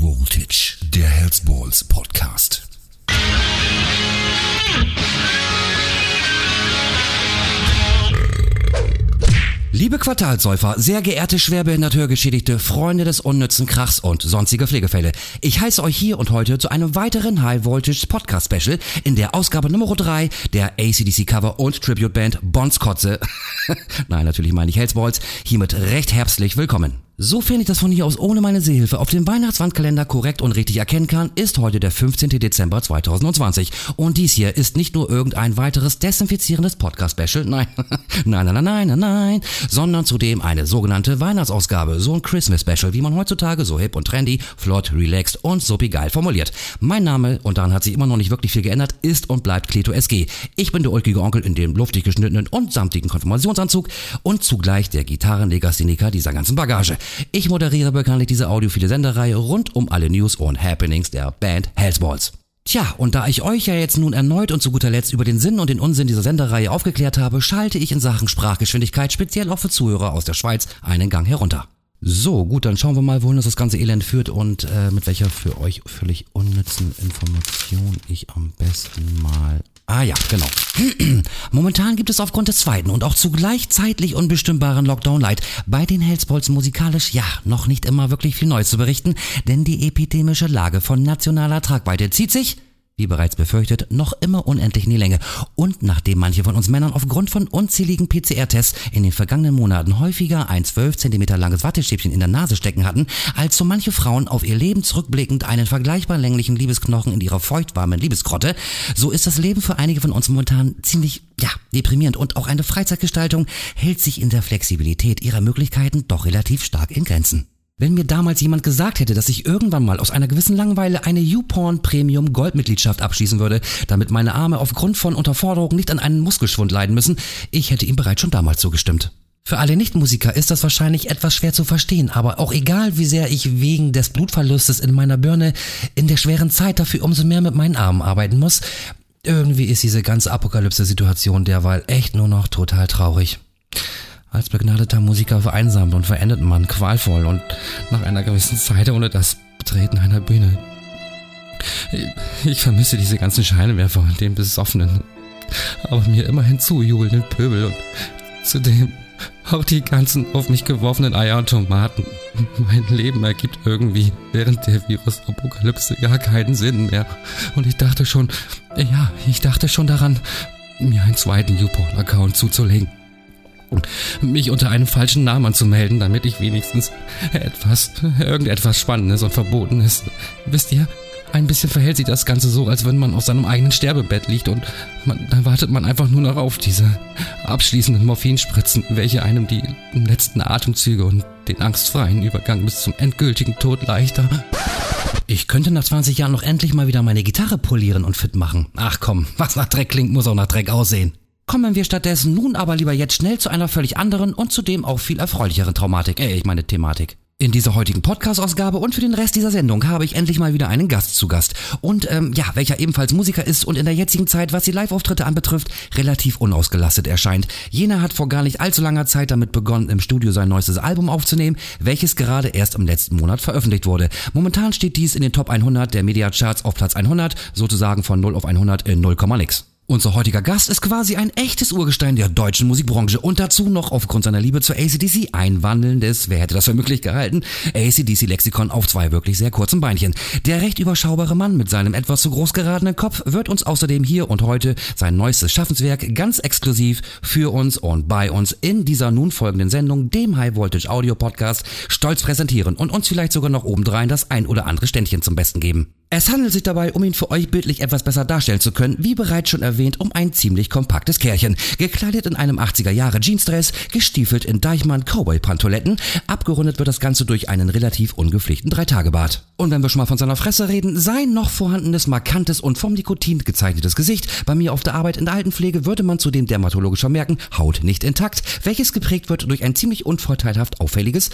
Voltage, der Hellsballs Podcast. Liebe Quartalsäufer, sehr geehrte schwerbehindert Hörgeschädigte, Freunde des unnützen Krachs und sonstige Pflegefälle. Ich heiße euch hier und heute zu einem weiteren High Voltage Podcast Special in der Ausgabe Nummer 3 der AC/DC Cover und Tribute Band Bon Scott. Nein, natürlich meine ich Hellsballs. Hiermit recht herbstlich willkommen. Sofern ich das von hier aus ohne meine Sehhilfe auf dem Weihnachtswandkalender korrekt und richtig erkennen kann, ist heute der 15. Dezember 2020. Und dies hier ist nicht nur irgendein weiteres desinfizierendes Podcast-Special, nein, sondern zudem eine sogenannte Weihnachtsausgabe, so ein Christmas-Special, wie man heutzutage so hip und trendy, flott, relaxed und supi geil formuliert. Mein Name, und daran hat sich immer noch nicht wirklich viel geändert, ist und bleibt Cleto SG. Ich bin der ulkige Onkel in dem luftig geschnittenen und samtigen Konfirmationsanzug und zugleich der Gitarrenlegastheniker dieser ganzen Bagage. Ich moderiere bekanntlich diese audiophile Sendereihe rund um alle News und Happenings der Band Hellsballs. Tja, und da ich euch ja jetzt nun erneut und zu guter Letzt über den Sinn und den Unsinn dieser Sendereihe aufgeklärt habe, schalte ich in Sachen Sprachgeschwindigkeit speziell auch für Zuhörer aus der Schweiz einen Gang herunter. So, gut, dann schauen wir mal, wohin das ganze Elend führt und mit welcher für euch völlig unnützen Information ich am besten mal... Ah ja, genau. Momentan gibt es aufgrund des zweiten und auch zugleich zeitlich unbestimmbaren Lockdown Light bei den Hellsballs musikalisch noch nicht immer wirklich viel Neues zu berichten, denn die epidemische Lage von nationaler Tragweite zieht sich, wie bereits befürchtet, noch immer unendlich in die Länge. Und nachdem manche von uns Männern aufgrund von unzähligen PCR-Tests in den vergangenen Monaten häufiger ein 12 cm langes Wattestäbchen in der Nase stecken hatten, als so manche Frauen auf ihr Leben zurückblickend einen vergleichbar länglichen Liebesknochen in ihrer feuchtwarmen Liebesgrotte, so ist das Leben für einige von uns momentan ziemlich, deprimierend und auch eine Freizeitgestaltung hält sich in der Flexibilität ihrer Möglichkeiten doch relativ stark in Grenzen. Wenn mir damals jemand gesagt hätte, dass ich irgendwann mal aus einer gewissen Langeweile eine YouPorn Premium Goldmitgliedschaft abschließen würde, damit meine Arme aufgrund von Unterforderung nicht an einen Muskelschwund leiden müssen, ich hätte ihm bereits schon damals zugestimmt. Für alle Nichtmusiker ist das wahrscheinlich etwas schwer zu verstehen, aber auch egal wie sehr ich wegen des Blutverlustes in meiner Birne in der schweren Zeit dafür umso mehr mit meinen Armen arbeiten muss, irgendwie ist diese ganze Apokalypse-Situation derweil echt nur noch total traurig. Als begnadeter Musiker vereinsamt und verendet man qualvoll und nach einer gewissen Zeit ohne das Betreten einer Bühne. Ich vermisse diese ganzen Scheinwerfer und den besoffenen, aber mir immerhin zujubelnden Pöbel und zudem auch die ganzen auf mich geworfenen Eier und Tomaten. Mein Leben ergibt irgendwie während der Virus-Apokalypse gar keinen Sinn mehr. Und ich dachte schon daran, mir einen zweiten YouPorn-Account zuzulegen. Und mich unter einem falschen Namen anzumelden, damit ich wenigstens irgendetwas Spannendes und Verbotenes. Wisst ihr, ein bisschen verhält sich das Ganze so, als wenn man auf seinem eigenen Sterbebett liegt und dann wartet man einfach nur noch auf diese abschließenden Morphinspritzen, welche einem die letzten Atemzüge und den angstfreien Übergang bis zum endgültigen Tod leichter... Ich könnte nach 20 Jahren noch endlich mal wieder meine Gitarre polieren und fit machen. Ach komm, was nach Dreck klingt, muss auch nach Dreck aussehen. Kommen wir stattdessen nun aber lieber jetzt schnell zu einer völlig anderen und zudem auch viel erfreulicheren Thematik. In dieser heutigen Podcast-Ausgabe und für den Rest dieser Sendung habe ich endlich mal wieder einen Gast zu Gast. Und welcher ebenfalls Musiker ist und in der jetzigen Zeit, was die Live-Auftritte anbetrifft, relativ unausgelastet erscheint. Jener hat vor gar nicht allzu langer Zeit damit begonnen, im Studio sein neuestes Album aufzunehmen, welches gerade erst im letzten Monat veröffentlicht wurde. Momentan steht dies in den Top 100 der Media-Charts auf Platz 100, sozusagen von 0 auf 100 in 0, nix. Unser heutiger Gast ist quasi ein echtes Urgestein der deutschen Musikbranche und dazu noch aufgrund seiner Liebe zur AC/DC ein wandelndes, wer hätte das für möglich gehalten, AC/DC-Lexikon auf 2 wirklich sehr kurzen Beinchen. Der recht überschaubare Mann mit seinem etwas zu groß geratenen Kopf wird uns außerdem hier und heute sein neuestes Schaffenswerk ganz exklusiv für uns und bei uns in dieser nun folgenden Sendung, dem High Voltage Audio Podcast, stolz präsentieren und uns vielleicht sogar noch obendrein das ein oder andere Ständchen zum Besten geben. Es handelt sich dabei, um ihn für euch bildlich etwas besser darstellen zu können, wie bereits schon erwähnt, um ein ziemlich kompaktes Kerlchen. Gekleidet in einem 80er-Jahre Jeansdress, gestiefelt in Deichmann-Cowboy-Pantoletten, abgerundet wird das Ganze durch einen relativ ungepflegten 3-Tage-Bart. Und wenn wir schon mal von seiner Fresse reden, sein noch vorhandenes, markantes und vom Nikotin gezeichnetes Gesicht, bei mir auf der Arbeit in der Altenpflege würde man zudem dermatologisch vermerken, Haut nicht intakt, welches geprägt wird durch ein ziemlich unvorteilhaft auffälliges,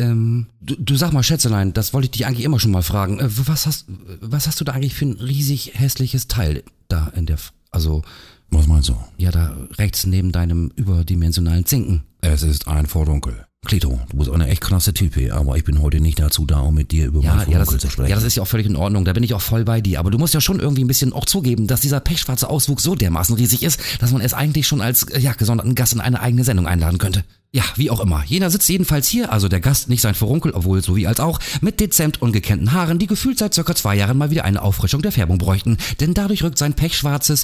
du sag mal Schätzelein, das wollte ich dich eigentlich immer schon mal fragen, was hast du da eigentlich für ein riesig hässliches Teil da in der... Was meinst du? Ja, da rechts neben deinem überdimensionalen Zinken. Es ist ein Vordunkel. Cleto, du bist eine echt krasse Type, aber ich bin heute nicht dazu da, um mit dir über meinen Vordonkel zu sprechen. Ja, das ist ja auch völlig in Ordnung, da bin ich auch voll bei dir. Aber du musst ja schon irgendwie ein bisschen auch zugeben, dass dieser pechschwarze Auswuchs so dermaßen riesig ist, dass man es eigentlich schon als gesonderten Gast in eine eigene Sendung einladen könnte. Ja, wie auch immer. Jener sitzt jedenfalls hier, also der Gast, nicht sein Furunkel, obwohl so wie als auch, mit dezent ungekämmten Haaren, die gefühlt seit circa 2 Jahren mal wieder eine Auffrischung der Färbung bräuchten. Denn dadurch rückt sein pechschwarzes,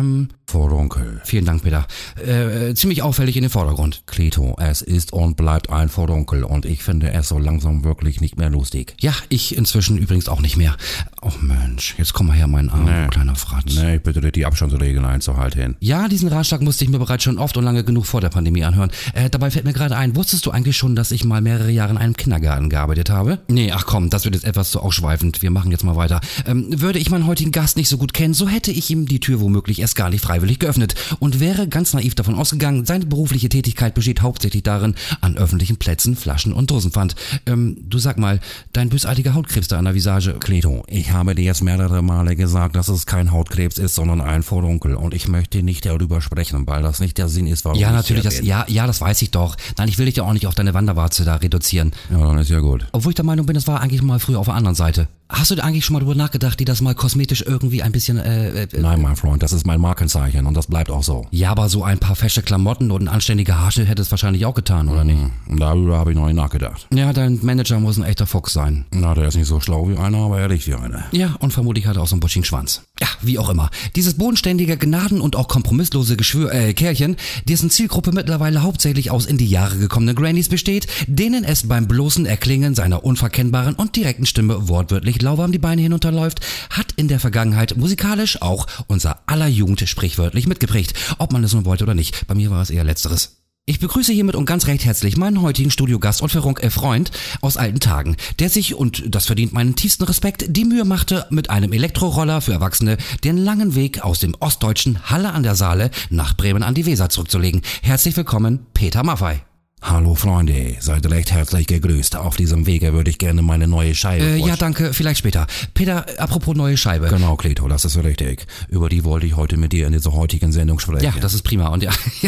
Furunkel. Vielen Dank, Peter, ziemlich auffällig in den Vordergrund. Cleto, es ist und bleibt ein Furunkel und ich finde es so langsam wirklich nicht mehr lustig. Ja, ich inzwischen übrigens auch nicht mehr. Oh Mensch, jetzt komm mal her, mein Arm, du kleiner Fratz. Nee, ich bitte dir, die Abstandsregeln einzuhalten. Ja, diesen Ratschlag musste ich mir bereits schon oft und lange genug vor der Pandemie anhören. Dabei fällt mir gerade ein, wusstest du eigentlich schon, dass ich mal mehrere Jahre in einem Kindergarten gearbeitet habe? Nee, ach komm, das wird jetzt etwas zu ausschweifend. Wir machen jetzt mal weiter. Würde ich meinen heutigen Gast nicht so gut kennen, so hätte ich ihm die Tür womöglich erst gar nicht freiwillig geöffnet und wäre ganz naiv davon ausgegangen, seine berufliche Tätigkeit besteht hauptsächlich darin, an öffentlichen Plätzen Flaschen und Dosenpfand. Du sag mal, dein bösartiger Hautkrebs da an der Visage. Cleto, ich habe dir jetzt mehrere Male gesagt, dass es kein Hautkrebs ist, sondern ein Furunkel und ich möchte nicht darüber sprechen, weil das nicht der Sinn ist, warum ja, ich natürlich, hier bin. das weiß ich doch. Nein, ich will dich ja auch nicht auf deine Wanderwarze da reduzieren. Ja, dann ist ja gut. Obwohl ich der Meinung bin, das war eigentlich mal früher auf der anderen Seite. Hast du eigentlich schon mal drüber nachgedacht, die das mal kosmetisch irgendwie ein bisschen, Nein, mein Freund, das ist mein Markenzeichen und das bleibt auch so. Ja, aber so ein paar fesche Klamotten und ein anständiger Haarschnitt hätte es wahrscheinlich auch getan, oder nicht? Darüber habe ich noch nicht nachgedacht. Ja, dein Manager muss ein echter Fuchs sein. Na, der ist nicht so schlau wie einer, aber ehrlich wie einer. Ja, und vermutlich hat er auch so einen buschigen Schwanz. Ja, wie auch immer. Dieses bodenständige, gnaden- und auch kompromisslose Kerlchen, dessen Zielgruppe mittlerweile hauptsächlich aus in die Jahre gekommenen Grannies besteht, denen es beim bloßen Erklingen seiner unverkennbaren und direkten Stimme wortwörtlich lauwarm die Beine hinunterläuft, hat in der Vergangenheit musikalisch auch unser aller Jugend sprichwörtlich mitgeprägt. Ob man es nun wollte oder nicht, bei mir war es eher Letzteres. Ich begrüße hiermit und ganz recht herzlich meinen heutigen Studiogast und Freund aus alten Tagen, der sich, und das verdient meinen tiefsten Respekt, die Mühe machte, mit einem Elektroroller für Erwachsene den langen Weg aus dem ostdeutschen Halle an der Saale nach Bremen an die Weser zurückzulegen. Herzlich willkommen, Peter Maffay. Hallo Freunde, seid recht herzlich gegrüßt. Auf diesem Wege würde ich gerne meine neue Scheibe Ja, danke, vielleicht später. Peter, apropos neue Scheibe. Genau, Cleto, das ist richtig. Über die wollte ich heute mit dir in dieser heutigen Sendung sprechen. Ja, das ist prima. Und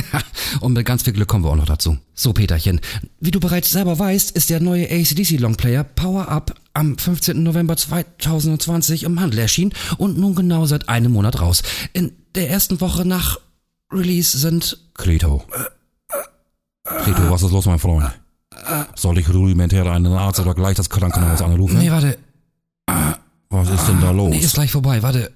und mit ganz viel Glück kommen wir auch noch dazu. So, Peterchen, wie du bereits selber weißt, ist der neue AC/DC Longplayer Power Up am 15. November 2020 im Handel erschienen und nun genau seit einem Monat raus. In der ersten Woche nach Release sind... Cleto, was ist los, mein Freund? Soll ich rudimentär einen Arzt oder gleich das Krankenhaus anrufen? Nee, warte. Was ist denn da los? Nee, ist gleich vorbei, warte.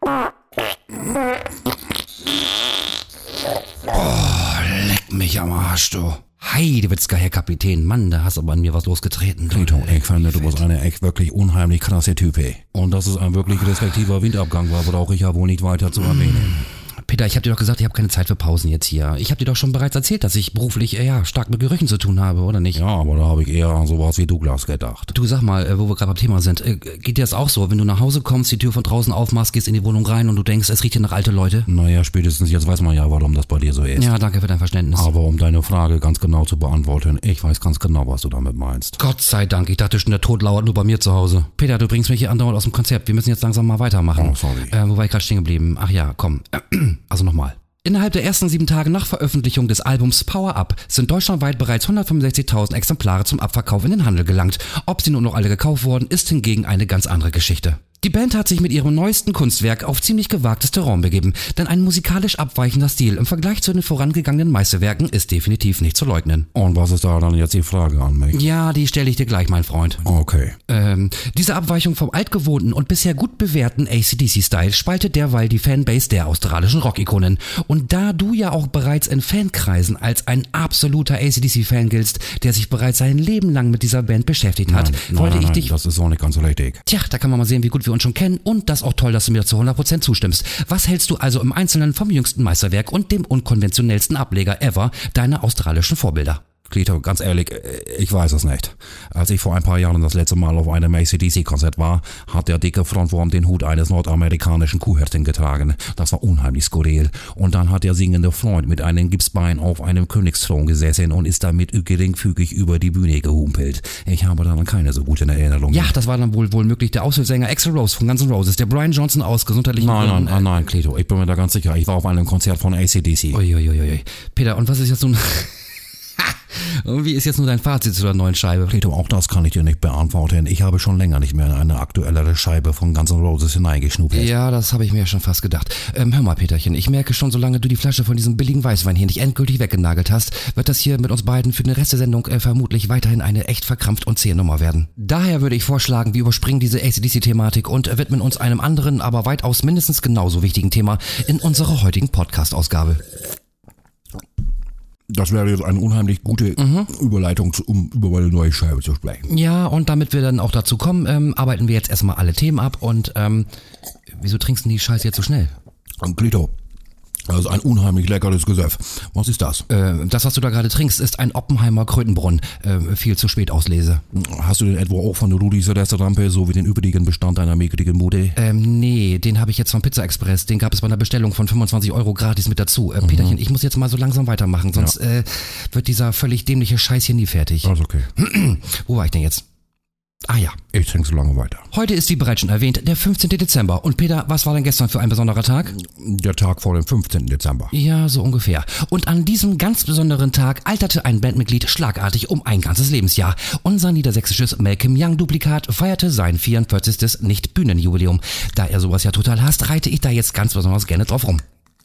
Oh, leck mich am Arsch, du. Heidewitzka, Herr Kapitän. Mann, da hast aber an mir was losgetreten. Cleto, ich finde, du bist eine echt wirklich unheimlich krasse Type. Und dass es ein wirklich respektiver Windabgang war, brauche ich ja wohl nicht weiter zu erwähnen. Peter, ich habe dir doch gesagt, ich habe keine Zeit für Pausen jetzt hier. Ich habe dir doch schon bereits erzählt, dass ich beruflich stark mit Gerüchen zu tun habe, oder nicht? Ja, aber da habe ich eher an sowas wie Douglas gedacht. Du, sag mal, wo wir gerade beim Thema sind, geht dir das auch so, wenn du nach Hause kommst, die Tür von draußen aufmachst, gehst in die Wohnung rein und du denkst, es riecht hier nach alte Leute? Naja, spätestens jetzt weiß man ja, warum das bei dir so ist. Ja, danke für dein Verständnis. Aber um deine Frage ganz genau zu beantworten, ich weiß ganz genau, was du damit meinst. Gott sei Dank, ich dachte schon, der Tod lauert nur bei mir zu Hause. Peter, du bringst mich hier andauernd aus dem Konzept, wir müssen jetzt langsam mal weitermachen. Oh, sorry. Wo war ich gerade stehen geblieben? Ach ja, komm. Also nochmal. Innerhalb der ersten 7 Tage nach Veröffentlichung des Albums Power Up sind deutschlandweit bereits 165.000 Exemplare zum Abverkauf in den Handel gelangt. Ob sie nun noch alle gekauft wurden, ist hingegen eine ganz andere Geschichte. Die Band hat sich mit ihrem neuesten Kunstwerk auf ziemlich gewagtes Terrain begeben, denn ein musikalisch abweichender Stil im Vergleich zu den vorangegangenen Meisterwerken ist definitiv nicht zu leugnen. Und was ist da dann jetzt die Frage an mich? Ja, die stelle ich dir gleich, mein Freund. Okay. Diese Abweichung vom altgewohnten und bisher gut bewährten AC/DC-Style spaltet derweil die Fanbase der australischen Rockikonen. Und da du ja auch bereits in Fankreisen als ein absoluter AC/DC-Fan giltst, der sich bereits sein Leben lang mit dieser Band beschäftigt hat, wollte ich dich... das ist auch nicht ganz so richtig. Tja, da kann man mal sehen, wie gut wir uns schon kennen und das auch toll, dass du mir zu 100% zustimmst. Was hältst du also im Einzelnen vom jüngsten Meisterwerk und dem unkonventionellsten Ableger ever deiner australischen Vorbilder? Cleto, ganz ehrlich, ich weiß es nicht. Als ich vor ein paar Jahren das letzte Mal auf einem AC/DC-Konzert war, hat der dicke Frontwurm den Hut eines nordamerikanischen Kuhhirten getragen. Das war unheimlich skurril. Und dann hat der singende Freund mit einem Gipsbein auf einem Königsthron gesessen und ist damit geringfügig über die Bühne gehumpelt. Ich habe daran keine so guten Erinnerungen. Ja, das war dann wohl möglich der Aushilfssänger Axl Rose von Guns N' Roses, der Brian Johnson aus gesundheitlichen Gründen. Nein, Cleto, ich bin mir da ganz sicher. Ich war auf einem Konzert von AC/DC. Uiuiui. Peter, und was ist jetzt nun... Und wie ist jetzt nur dein Fazit zu der neuen Scheibe? Cleto, auch das kann ich dir nicht beantworten. Ich habe schon länger nicht mehr in eine aktuellere Scheibe von Guns N' Roses hineingeschnuppert. Ja, das habe ich mir schon fast gedacht. Hör mal, Peterchen, ich merke schon, solange du die Flasche von diesem billigen Weißwein hier nicht endgültig weggenagelt hast, wird das hier mit uns beiden für den Rest der Sendung vermutlich weiterhin eine echt verkrampft und zähe Nummer werden. Daher würde ich vorschlagen, wir überspringen diese AC/DC-Thematik und widmen uns einem anderen, aber weitaus mindestens genauso wichtigen Thema in unserer heutigen Podcast-Ausgabe. Das wäre jetzt eine unheimlich gute Überleitung, um über meine neue Scheibe zu sprechen. Ja, und damit wir dann auch dazu kommen, arbeiten wir jetzt erstmal alle Themen ab und wieso trinkst du die Scheiße jetzt so schnell? Cleto, das ist ein unheimlich leckeres Gesöff. Was ist das? Das, was du da gerade trinkst, ist ein Oppenheimer Krötenbrunn. Viel zu spät auslese. Hast du den etwa auch von Rudis Restaurante, so wie den übrigen Bestand einer mickrigen Mude? Nee, den habe ich jetzt vom Pizza Express. Den gab es bei einer Bestellung von 25 € gratis mit dazu. Peterchen, ich muss jetzt mal so langsam weitermachen, sonst wird dieser völlig dämliche Scheiß hier nie fertig. Alles okay. Wo war ich denn jetzt? Ah ja. Ich trinke so lange weiter. Heute ist, wie bereits schon erwähnt, der 15. Dezember. Und Peter, was war denn gestern für ein besonderer Tag? Der Tag vor dem 15. Dezember. Ja, so ungefähr. Und an diesem ganz besonderen Tag alterte ein Bandmitglied schlagartig um ein ganzes Lebensjahr. Unser niedersächsisches Malcolm Young-Duplikat feierte sein 44. Nicht-Bühnenjubiläum. Da er sowas ja total hasst, reite ich da jetzt ganz besonders gerne drauf rum.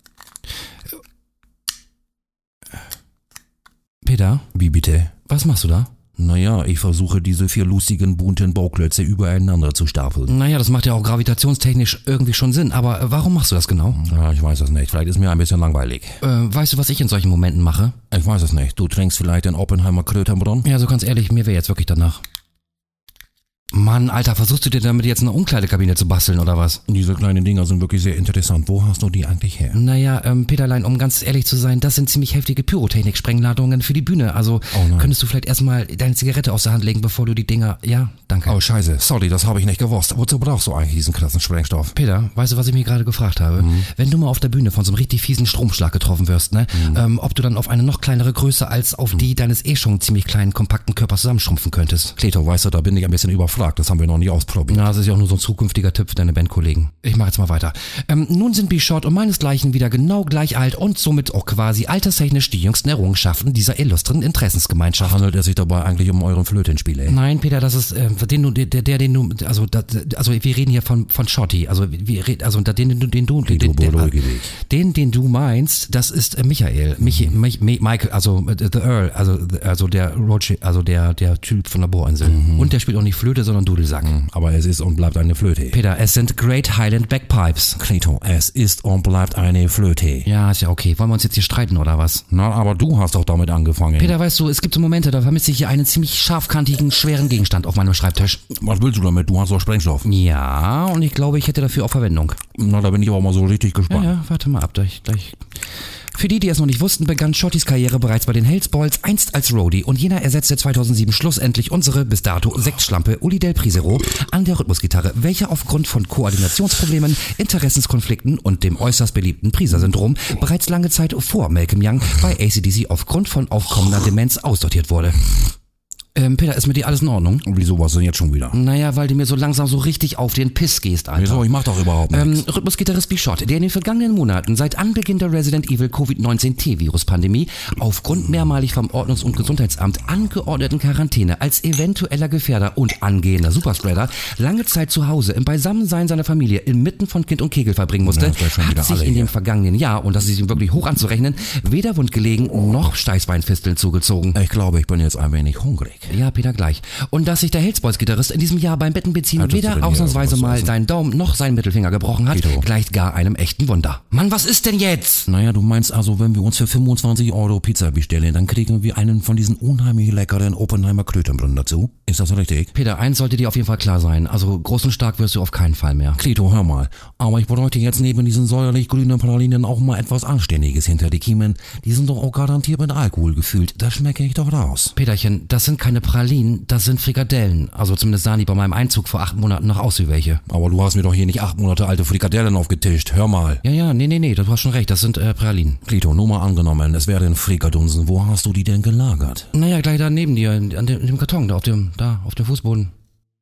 Peter? Wie bitte? Was machst du da? Naja, ich versuche diese 4 lustigen, bunten Bauklötze übereinander zu stapeln. Naja, das macht ja auch gravitationstechnisch irgendwie schon Sinn, aber warum machst du das genau? Ja, ich weiß es nicht. Vielleicht ist mir ein bisschen langweilig. Weißt du, was ich in solchen Momenten mache? Ich weiß es nicht. Du trinkst vielleicht den Oppenheimer Krötenbrunn? Ja, so ganz ehrlich, mir wäre jetzt wirklich danach. Mann, Alter, versuchst du dir damit jetzt eine Umkleidekabine zu basteln, oder was? Diese kleinen Dinger sind wirklich sehr interessant. Wo hast du die eigentlich her? Naja, Peterlein, um ganz ehrlich zu sein, das sind ziemlich heftige Pyrotechnik-Sprengladungen für die Bühne. Also könntest du vielleicht erstmal deine Zigarette aus der Hand legen, bevor du die Dinger... Ja, danke. Oh, scheiße. Sorry, das habe ich nicht gewusst. Wozu brauchst du eigentlich diesen krassen Sprengstoff? Peter, weißt du, was ich mir gerade gefragt habe? Wenn du mal auf der Bühne von so einem richtig fiesen Stromschlag getroffen wirst, ne? Ob du dann auf eine noch kleinere Größe als auf die deines schon ziemlich kleinen, kompakten Körpers zusammenschrumpfen könntest. Cleto, weißt du, da bin ich ein bisschen überfragt. Das haben wir noch nie ausprobiert. Na, das ist ja auch nur so ein zukünftiger Tipp für deine Bandkollegen. Ich mache jetzt mal weiter. Nun sind B-Short und meinesgleichen wieder genau gleich alt und somit auch quasi alterstechnisch die jüngsten Errungenschaften dieser illustren Interessensgemeinschaft. Handelt es sich dabei eigentlich um euren Flötenspieler? Nein, Peter, das ist wir reden hier von Shorty, den du meinst, das ist Michael, Michael, also the Earl, also der Rothschild, also der Typ von der Bohrinsel. Und der spielt auch nicht Flöte, sondern Dudelsack. Aber es ist und bleibt eine Flöte. Peter, es sind Great Highland Bagpipes. Cleto, es ist und bleibt eine Flöte. Ja, ist ja okay. Wollen wir uns jetzt hier streiten oder was? Na, aber du hast doch damit angefangen. Peter, weißt du, es gibt so Momente, da vermisse ich hier einen ziemlich scharfkantigen, schweren Gegenstand auf meinem Schreibtisch. Was willst du damit? Du hast doch Sprengstoff. Ja, und ich glaube, ich hätte dafür auch Verwendung. Na, da bin ich aber mal so richtig gespannt. Ja, warte mal ab, gleich. Für die es noch nicht wussten, begann Shottys Karriere bereits bei den Hells Balls, einst als Roadie, und jener ersetzte 2007 schlussendlich unsere bis dato Sektschlampe Uli Del Prisero an der Rhythmusgitarre, welcher aufgrund von Koordinationsproblemen, Interessenskonflikten und dem äußerst beliebten Prisa-Syndrom bereits lange Zeit vor Malcolm Young bei AC/DC aufgrund von aufkommender Demenz aussortiert wurde. Peter, ist mit dir alles in Ordnung? Und wieso, was denn jetzt schon wieder? Naja, weil du mir so langsam so richtig auf den Piss gehst, Alter. Wieso? Ich mach doch überhaupt nichts. Rhythmusgitarrist B-Short, der in den vergangenen Monaten seit Anbeginn der Resident Evil Covid-19 T-Virus-Pandemie aufgrund mehrmalig vom Ordnungs- und Gesundheitsamt angeordneten Quarantäne als eventueller Gefährder und angehender Superspreader lange Zeit zu Hause im Beisammensein seiner Familie inmitten von Kind und Kegel verbringen musste, hat sich in dem vergangenen Jahr, und das ist ihm wirklich hoch anzurechnen, weder Wundgelegen noch Steißbeinfisteln zugezogen. Ich glaube, ich bin jetzt ein wenig hungrig. Ja, Peter, gleich. Und dass sich der Hells Boys Gitarrist in diesem Jahr beim Bettenbeziehen weder ausnahmsweise mal seinen Daumen noch seinen Mittelfinger gebrochen hat, gleicht gar einem echten Wunder. Mann, was ist denn jetzt? Naja, du meinst also, wenn wir uns für 25 € Pizza bestellen, dann kriegen wir einen von diesen unheimlich leckeren Oppenheimer Krötenbrunn dazu? Ist das richtig? Peter, eins sollte dir auf jeden Fall klar sein. Also groß und stark wirst du auf keinen Fall mehr. Cleto, hör mal. Aber ich bräuchte jetzt neben diesen säuerlich grünen Pralinen auch mal etwas Anständiges hinter die Kiemen. Die sind doch auch garantiert mit Alkohol gefüllt. Da schmecke ich doch raus. Peterchen, das sind keine Pralinen, das sind Frikadellen. Also zumindest sahen die bei meinem Einzug vor 8 Monaten noch aus wie welche. Aber du hast mir doch hier nicht 8 Monate alte Frikadellen aufgetischt. Hör mal. Ja, nee, du hast schon recht, das sind Pralinen. Cleto, nur mal angenommen, es wären Frikadunsen. Wo hast du die denn gelagert? Naja, gleich da neben dir, an dem Karton, da auf dem Fußboden.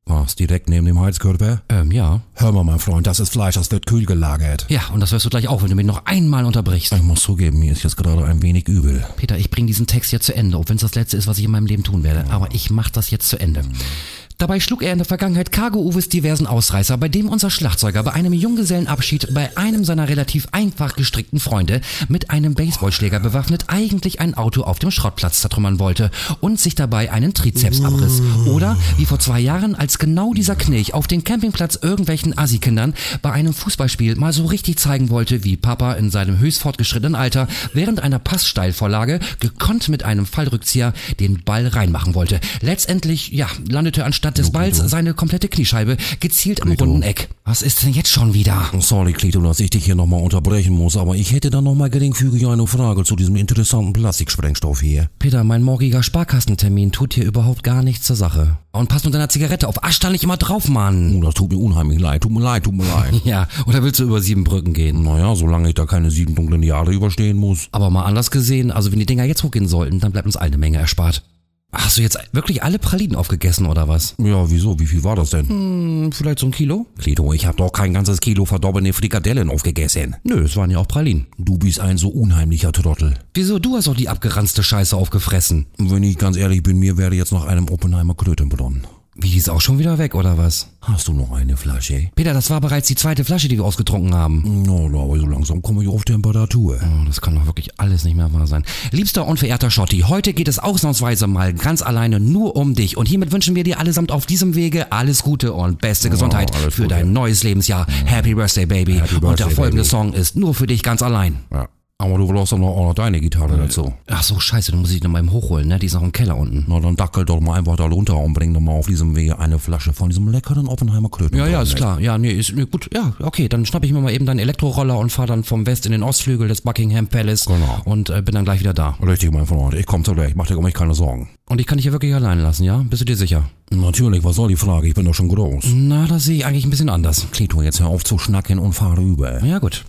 Was, direkt neben dem Heizkörper? Ja. Hör mal, mein Freund, das ist Fleisch, das wird kühl gelagert. Ja, und das hörst du gleich auch, wenn du mich noch einmal unterbrichst. Ich muss zugeben, mir ist jetzt gerade ein wenig übel. Peter, ich bringe diesen Text jetzt zu Ende, auch wenn es das Letzte ist, was ich in meinem Leben tun werde. Aber ich mach das jetzt zu Ende. Dabei schlug er in der Vergangenheit Cargo-Uwes diversen Ausreißer, bei dem unser Schlagzeuger bei einem Junggesellenabschied bei einem seiner relativ einfach gestrickten Freunde mit einem Baseballschläger bewaffnet eigentlich ein Auto auf dem Schrottplatz zertrümmern wollte und sich dabei einen Trizeps abriss. Oder wie vor 2 Jahren, als genau dieser Knilch auf den Campingplatz irgendwelchen Assi-Kindern bei einem Fußballspiel mal so richtig zeigen wollte, wie Papa in seinem höchst fortgeschrittenen Alter während einer Passsteilvorlage gekonnt mit einem Fallrückzieher den Ball reinmachen wollte. Letztendlich, ja, landete anstatt des Balls seine komplette Kniescheibe gezielt am runden Eck. Was ist denn jetzt schon wieder? Sorry, Clito, dass ich dich hier nochmal unterbrechen muss, aber ich hätte dann nochmal geringfügig eine Frage zu diesem interessanten Plastiksprengstoff hier. Peter, mein morgiger Sparkassentermin tut hier überhaupt gar nichts zur Sache. Und pass mit deiner Zigarette auf. Asch da nicht immer drauf, Mann. Oh, das tut mir unheimlich leid. Tut mir leid. Ja, oder willst du über 7 Brücken gehen? Naja, solange ich da keine 7 dunklen Jahre überstehen muss. Aber mal anders gesehen, also wenn die Dinger jetzt hochgehen sollten, dann bleibt uns eine Menge erspart. Hast du jetzt wirklich alle Pralinen aufgegessen, oder was? Ja, wieso? Wie viel war das denn? Vielleicht so 1 Kilo? Clito, ich hab doch kein ganzes Kilo verdorbene Frikadellen aufgegessen. Nö, es waren ja auch Pralinen. Du bist ein so unheimlicher Trottel. Wieso? Du hast doch die abgeranzte Scheiße aufgefressen. Wenn ich ganz ehrlich bin, mir wäre jetzt nach einem Oppenheimer Krötenbrunnen. Wie, die ist auch schon wieder weg, oder was? Hast du noch eine Flasche? Peter, das war bereits die 2. Flasche, die wir ausgetrunken haben. No, aber so langsam komme ich auf Temperatur. Oh, das kann doch wirklich alles nicht mehr wahr sein. Liebster und verehrter Schotti, heute geht es ausnahmsweise mal ganz alleine nur um dich. Und hiermit wünschen wir dir allesamt auf diesem Wege alles Gute und beste Gesundheit für dein neues Lebensjahr. Happy Birthday, Baby. Und der folgende Song ist nur für dich ganz allein. Ja. Aber du brauchst doch auch noch deine Gitarre dazu. Ach so, scheiße, dann muss ich die mal eben hochholen, ne? Die ist noch im Keller unten. Na, dann dackel doch mal einfach da runter und bring doch mal auf diesem Wege eine Flasche von diesem leckeren Oppenheimer Kröten. Ja, ist klar. Ja, nee, gut. Ja, okay, dann schnapp ich mir mal eben deinen Elektroroller und fahr dann vom West in den Ostflügel des Buckingham Palace. Genau. Und bin dann gleich wieder da. Richtig, mein Freund. Ich komm zurecht. Mach dir um mich keine Sorgen. Und ich kann dich hier wirklich allein lassen, ja? Bist du dir sicher? Natürlich, was soll die Frage? Ich bin doch schon groß. Na, das sehe ich eigentlich ein bisschen anders. Clito, jetzt hör auf zu schnacken und fahr rüber. Ja, gut.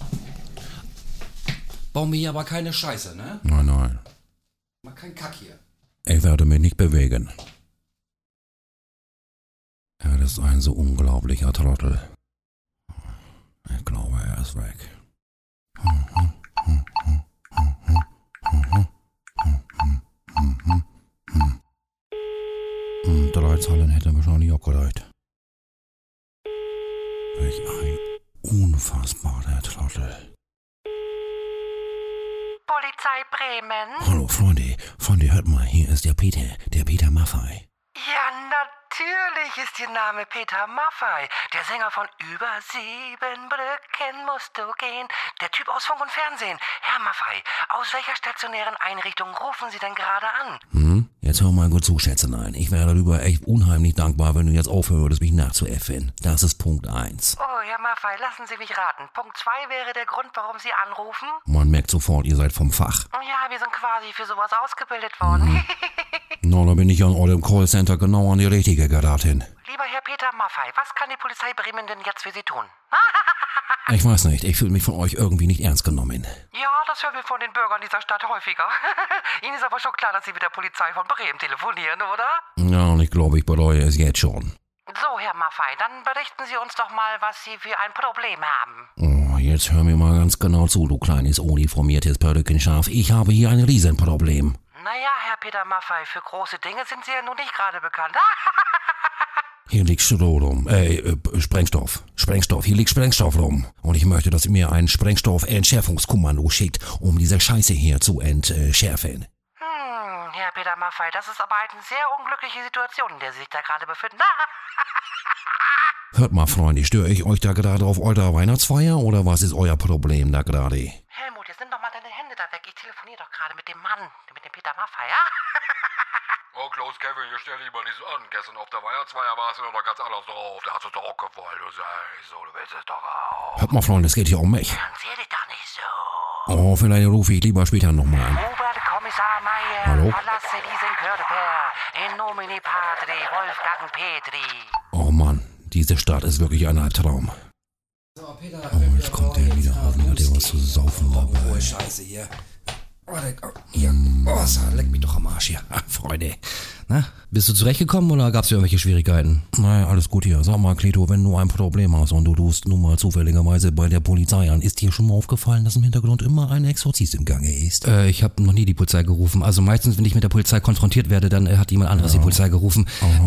Bau mir hier aber keine Scheiße, ne? Nein. Mach keinen Kack hier. Ich werde mich nicht bewegen. Er ist ein so unglaublicher Trottel. Ich glaube, er ist weg. 3 Zahlen hätte wahrscheinlich auch gereicht. Welch ein unfassbarer Trottel. Polizei Bremen? Hallo Freunde, hört mal, hier ist der Peter Maffay. Ja, natürlich ist Ihr Name Peter Maffay. Der Sänger von Über 7 Brücken musst du gehen. Der Typ aus Funk und Fernsehen. Herr Maffay, aus welcher stationären Einrichtung rufen Sie denn gerade an? Jetzt hör mal gut zu, Schätzelein. Ich wäre darüber echt unheimlich dankbar, wenn du jetzt aufhören würdest, mich nachzuäffen. Das ist Punkt 1. Oh, Herr Maffay, lassen Sie mich raten. Punkt 2 wäre der Grund, warum Sie anrufen? Man merkt sofort, ihr seid vom Fach. Ja, wir sind quasi für sowas ausgebildet worden. Na, da bin ich an eurem Callcenter genau an die richtige geraten. Lieber Herr Peter Maffay, was kann die Polizei Bremen denn jetzt für Sie tun? Ich weiß nicht, ich fühle mich von euch irgendwie nicht ernst genommen. Ja, das hören wir von den Bürgern dieser Stadt häufiger. Ihnen ist aber schon klar, dass Sie mit der Polizei von Bremen telefonieren, oder? Ja, und ich glaube, ich bereue es jetzt schon. So, Herr Maffay, dann berichten Sie uns doch mal, was Sie für ein Problem haben. Oh, jetzt hör mir mal ganz genau zu, du kleines uniformiertes Perückenschaf. Ich habe hier ein Riesenproblem. Naja, Herr Peter Maffay, für große Dinge sind Sie ja nun nicht gerade bekannt. Hier liegt Stroh rum. Sprengstoff. Hier liegt Sprengstoff rum. Und ich möchte, dass ihr mir ein Sprengstoff-Entschärfungskommando schickt, um diese Scheiße hier zu entschärfen. Herr Peter Maffay, das ist aber eine sehr unglückliche Situation, in der Sie sich da gerade befinden. Hört mal, Freunde, störe ich euch da gerade auf eurer Weihnachtsfeier oder was ist euer Problem da gerade? Helmut, jetzt nimm doch mal deine Hände da weg. Ich telefoniere doch gerade mit dem Mann, mit dem Peter Maffay, ja? Oh, Klaus Kevin, hier stell dich mal nicht so an. Gestern auf der Weihnachtsfeier warst du noch ganz anders drauf. Da hast du doch auch gewollt, du sagst so, du willst es doch auch. Hört mal, Freunde, es geht hier um mich. Erzähl dich doch nicht so. Oh, vielleicht rufe ich lieber später nochmal an. Oberkommissar Meier, Hallo? verlasse diesen Körper. In nomine Patri, Wolfgang Petri. Oh Mann, diese Stadt ist wirklich ein Albtraum. So, Peter, Oh, jetzt kommt der wieder. Hoffentlich hat er was zu saufen dabei. Scheiße hier. Warte, hier. Oh, leck mich doch am Arsch hier. Freunde. Na, bist du zurechtgekommen oder gab's hier irgendwelche Schwierigkeiten? Naja, alles gut hier. Sag mal, Cleto, wenn du ein Problem hast und du rufst nun mal zufälligerweise bei der Polizei an, ist dir schon mal aufgefallen, dass im Hintergrund immer ein Exorzist im Gange ist? Ich habe noch nie die Polizei gerufen. Also meistens, wenn ich mit der Polizei konfrontiert werde, dann hat jemand anderes die Polizei gerufen.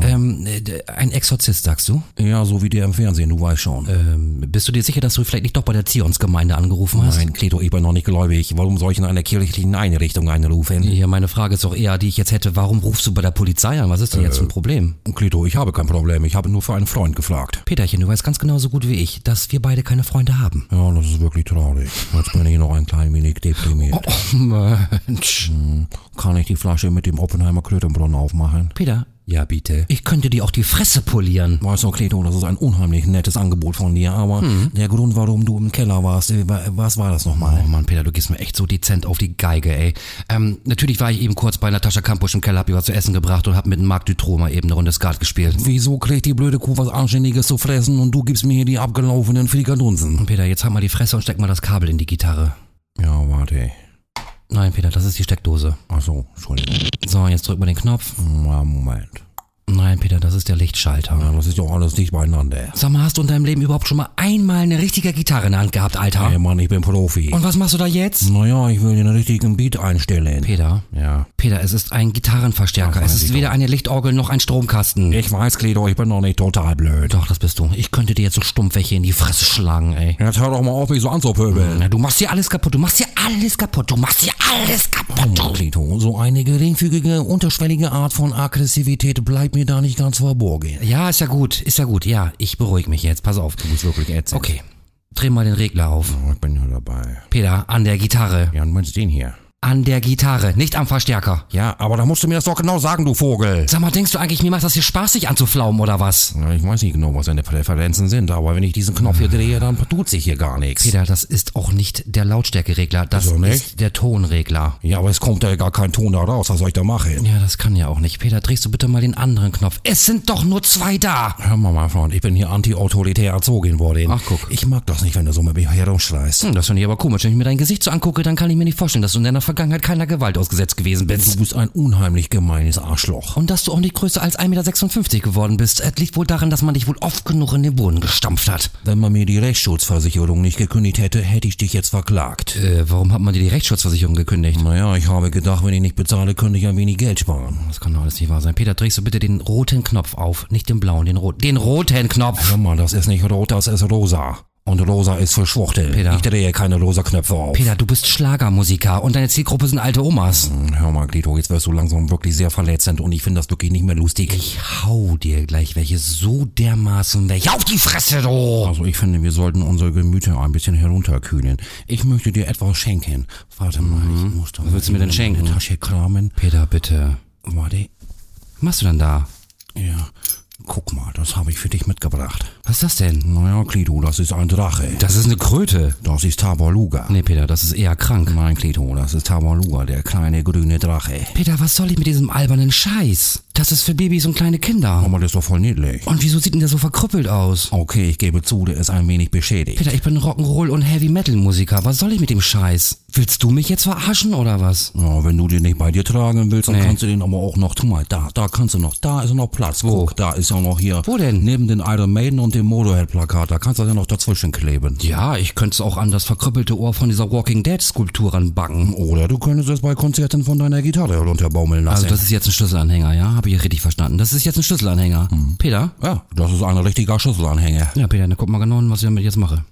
Ein Exorzist, sagst du? Ja, so wie der im Fernsehen, du weißt schon. Bist du dir sicher, dass du vielleicht nicht doch bei der Zionsgemeinde angerufen hast? Nein, Cleto, ich bin noch nicht gläubig. Warum soll ich in einer kirchlichen Einrichtung einrufen? Ja, meine Frage ist doch eher, die ich jetzt hätte, warum rufst du bei der Polizei an? Was ist denn jetzt ein Problem? Cleto, ich habe kein Problem. Ich habe nur für einen Freund gefragt. Peterchen, du weißt ganz genauso gut wie ich, dass wir beide keine Freunde haben. Ja, das ist wirklich traurig. Jetzt bin ich noch ein klein wenig deprimiert. Oh, Mensch. Kann ich die Flasche mit dem Oppenheimer Klötenbrunnen aufmachen? Peter? Ja, bitte. Ich könnte dir auch die Fresse polieren. Weißt du, Cleto, das ist ein unheimlich nettes Angebot von dir, aber der Grund, warum du im Keller warst, was war das nochmal? Oh Mann, Peter, du gehst mir echt so dezent auf die Geige, ey. Natürlich war ich eben kurz bei Natascha Kampusch im Keller, hab ihr was zu essen gebracht und hab mit dem Marc Dutroux mal eben eine Runde Skat gespielt. Wieso kriegt die blöde Kuh was Anständiges zu fressen und du gibst mir hier die abgelaufenen Frikadunsen? Peter, jetzt halt mal die Fresse und steck mal das Kabel in die Gitarre. Ja, warte. Nein, Peter, das ist die Steckdose. Ach so, Entschuldigung. So, jetzt drück mal den Knopf. Ja, Moment. Nein, Peter, das ist der Lichtschalter. Ja, das ist doch alles dicht beieinander. Sag mal, hast du in deinem Leben überhaupt schon mal einmal eine richtige Gitarre in der Hand gehabt, Alter? Hey Mann, ich bin Profi. Und was machst du da jetzt? Naja, ich will den richtigen Beat einstellen. Peter? Ja. Peter, es ist ein Gitarrenverstärker. Ach, Es ist weder eine Lichtorgel noch ein Stromkasten. Ich weiß, Cleto, ich bin doch nicht total blöd. Doch, das bist du. Ich könnte dir jetzt so stumpf welche in die Fresse schlagen, ey. Jetzt hör doch mal auf, mich so anzupöbeln. Na, du machst hier alles kaputt. Du machst hier alles kaputt. Du machst hier alles kaputt. Cleto, so eine geringfügige, unterschwellige Art von Aggressivität bleibt mir da nicht ganz verborgen. Ja, ist ja gut. Ja, ich beruhige mich jetzt. Pass auf. Du bist wirklich ätzend. Okay. Dreh mal den Regler auf. Oh, ich bin ja dabei. Peter, an der Gitarre. Ja, und meinst den hier? An der Gitarre, nicht am Verstärker. Ja, aber da musst du mir das doch genau sagen, du Vogel. Sag mal, denkst du eigentlich, mir macht das hier Spaß, sich anzuflaumen oder was? Ja, ich weiß nicht genau, was deine Präferenzen sind, aber wenn ich diesen Knopf hier drehe, dann tut sich hier gar nichts. Peter, das ist auch nicht der Lautstärkeregler, das Wieso nicht? ist der Tonregler. Ja, aber es kommt ja gar kein Ton da raus, was soll ich da machen? Ja, das kann ja auch nicht. Peter, drehst du bitte mal den anderen Knopf. Es sind doch nur 2 da. Hör mal, mein Freund, ich bin hier anti-autoritär erzogen worden. Ach, guck. Ich mag das nicht, wenn du so mit mir herumschreist. Das finde ich aber komisch. Wenn ich mir dein Gesicht so angucke, dann kann ich mir nicht vorstellen, dass du in deiner Vergangenheit keiner Gewalt ausgesetzt gewesen bist. Du bist ein unheimlich gemeines Arschloch. Und dass du auch nicht größer als 1,56 Meter geworden bist, liegt wohl daran, dass man dich wohl oft genug in den Boden gestampft hat. Wenn man mir die Rechtsschutzversicherung nicht gekündigt hätte, hätte ich dich jetzt verklagt. Warum hat man dir die Rechtsschutzversicherung gekündigt? Naja, ich habe gedacht, wenn ich nicht bezahle, könnte ich ein wenig Geld sparen. Das kann doch alles nicht wahr sein. Peter, drehst du bitte den roten Knopf auf. Nicht den blauen, den roten. Den roten Knopf! Hör mal, das ist nicht rot, das ist rosa. Und rosa ist für Schwuchtel. Peter. Ich drehe keine rosa Knöpfe auf. Peter, du bist Schlagermusiker und deine Zielgruppe sind alte Omas. Hör mal, Cleto, jetzt wirst du langsam wirklich sehr verletzend und ich finde das wirklich nicht mehr lustig. Ich hau dir gleich welche so dermaßen welche auf die Fresse, du! Also ich finde, wir sollten unsere Gemüter ein bisschen herunterkühlen. Ich möchte dir etwas schenken. Warte mal, ich muss doch... Was willst du mir denn schenken? Eine Tasche kramen. Peter, bitte. Warte. Was machst du denn da? Ja, guck mal, das habe ich für dich mitgebracht. Was ist das denn? Naja, Cleto, das ist ein Drache. Das ist eine Kröte. Das ist Tabaluga. Nee, Peter, das ist eher krank. Nein, Cleto, das ist Tabaluga, der kleine grüne Drache. Peter, was soll ich mit diesem albernen Scheiß? Das ist für Babys und kleine Kinder. Aber das ist doch voll niedlich. Und wieso sieht denn der so verkrüppelt aus? Okay, ich gebe zu, der ist ein wenig beschädigt. Peter, ich bin Rock'n'Roll und Heavy-Metal-Musiker. Was soll ich mit dem Scheiß? Willst du mich jetzt verarschen oder was? Ja, wenn du den nicht bei dir tragen willst, dann Nee. kannst du den aber auch noch, tu mal, da kannst du noch, da ist noch Platz. Wo? Guck, da ist ja noch hier. Wo denn? Neben den Iron Maiden und dem Motorhead-Plakat, da kannst du ja noch dazwischen kleben. Ja, ich könnte es auch an das verkrüppelte Ohr von dieser Walking Dead-Skulptur ranbacken. Oder du könntest es bei Konzerten von deiner Gitarre herunterbaumeln lassen. Also das ist jetzt ein Schlüsselanhänger, ja? Habe ich richtig verstanden. Das ist jetzt ein Schlüsselanhänger. Peter? ja, das ist ein richtiger Schlüsselanhänger. Ja, Peter, dann guck mal genau hin, was ich damit jetzt mache.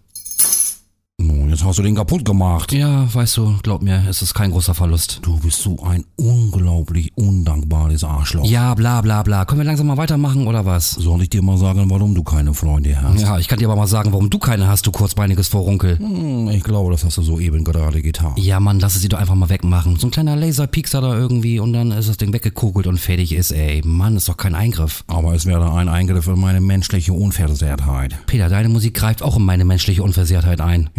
Nun, jetzt hast du den kaputt gemacht. Ja, weißt du, glaub mir, es ist kein großer Verlust. Du bist so ein unglaublich undankbares Arschloch. Ja, bla bla bla. Können wir langsam mal weitermachen oder was? Soll ich dir mal sagen, warum du keine Freunde hast? Ja, ich kann dir aber mal sagen, warum du keine hast, du kurzbeiniges Vorunkel. Ich glaube, das hast du soeben gerade getan. Ja, Mann, lass es dir doch einfach mal wegmachen. So ein kleiner Laserpiekser da irgendwie und dann ist das Ding weggekugelt und fertig ist, ey. Mann, ist doch kein Eingriff. Aber es wäre ein Eingriff in meine menschliche Unversehrtheit. Peter, deine Musik greift auch in meine menschliche Unversehrtheit ein. Ja, und du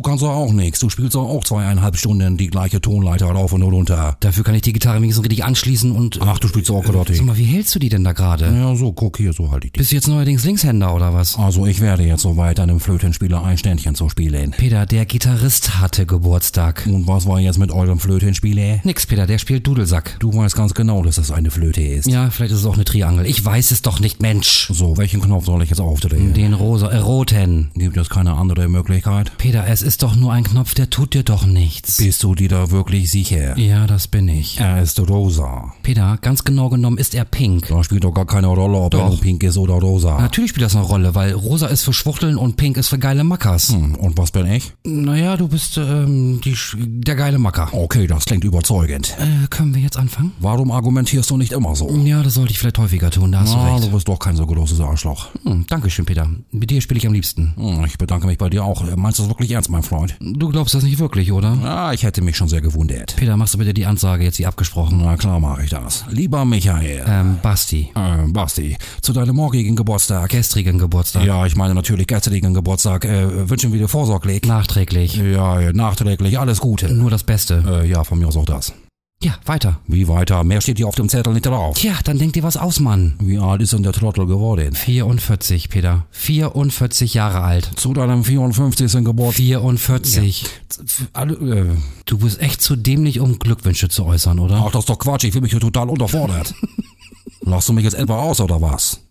kannst doch auch nichts. Du spielst doch auch 2,5 Stunden die gleiche Tonleiter rauf und runter. Dafür kann ich die Gitarre wenigstens richtig anschließen und... Ach, du spielst auch Karotte. Sag mal, wie hältst du die denn da gerade? Ja, so, guck hier, so halt ich die. Bist du jetzt neuerdings Linkshänder oder was? Also ich werde jetzt soweit, einem Flötenspieler ein Ständchen zu spielen. Peter, der Gitarrist hatte Geburtstag. Und was war jetzt mit eurem Flötenspieler? Nix, Peter, der spielt Dudelsack. Du weißt ganz genau, dass das eine Flöte ist. Ja, vielleicht ist es auch eine Triangel. Ich weiß es doch nicht, Mensch. So, welchen Knopf soll ich jetzt aufdrehen? Den roten. Gibt es keine andere Möglichkeit? Peter, es ist doch nur ein Knopf, der tut dir doch nichts. Bist du dir da wirklich sicher? Ja, das bin ich. Er ist rosa. Peter, ganz genau genommen ist er pink. Da spielt doch gar keine Rolle, ob er nur pink ist oder rosa. Natürlich spielt das eine Rolle, weil rosa ist für Schwuchteln und pink ist für geile Mackers. Und was bin ich? Naja, du bist der geile Macker. Okay, das klingt überzeugend. Können wir jetzt anfangen? Warum argumentierst du nicht immer so? Ja, das sollte ich vielleicht häufiger tun, da hast du recht. Du bist doch kein so großes Arschloch. Dankeschön, Peter. Mit dir spiele ich am liebsten. Ich bedanke mich bei dir auch. Meinst du das wirklich ernst, mein Freund? Du glaubst das nicht wirklich, oder? Ja, ich hätte mich schon sehr gewundert. Peter, machst du bitte die Ansage jetzt wie abgesprochen? Na klar mache ich das. Lieber Michael. Basti. Basti, zu deinem morgigen Geburtstag. Gestrigen Geburtstag. Ja, ich meine natürlich gestrigen Geburtstag. Wünschen wir dir vorsorglich. Nachträglich. Ja, nachträglich. Alles Gute. Nur das Beste. Ja, von mir aus auch das. Ja, weiter. Wie weiter? Mehr steht hier auf dem Zettel nicht drauf. Tja, dann denk dir was aus, Mann. Wie alt ist denn der Trottel geworden? 44, Peter. 44 Jahre alt. Zu deinem 54. Geburtstag. 44. Ja. Du bist echt zu dämlich, um Glückwünsche zu äußern, oder? Ach, das ist doch Quatsch. Ich fühle mich hier total unterfordert. Lachst du mich jetzt etwa aus, oder was?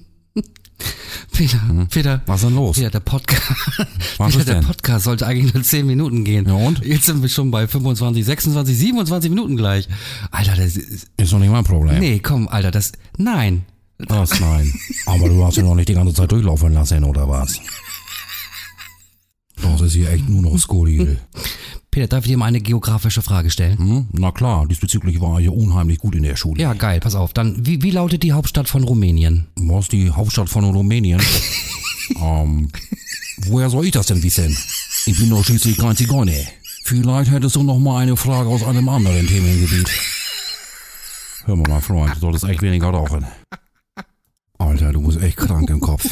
Peter. Was ist denn los? Peter, der Podcast. Was ist Der denn? Podcast sollte eigentlich nur 10 Minuten gehen. Ja und? Jetzt sind wir schon bei 25, 26, 27 Minuten gleich. Alter, das ist... Ist doch nicht mein Problem. Nee, komm, Alter, nein. Das nein. Aber du hast ihn noch nicht die ganze Zeit durchlaufen lassen, oder was? Das ist hier echt nur noch skurril. Peter, darf ich dir mal eine geografische Frage stellen? Na klar, diesbezüglich war er hier unheimlich gut in der Schule. Ja, geil, pass auf. Dann, wie lautet die Hauptstadt von Rumänien? Was, die Hauptstadt von Rumänien? Woher soll ich das denn wissen? Ich bin doch schließlich kein Zigeuner. Vielleicht hättest du noch mal eine Frage aus einem anderen Themengebiet. Hör mal, mein Freund, du solltest echt weniger rauchen. Alter, du bist echt krank im Kopf.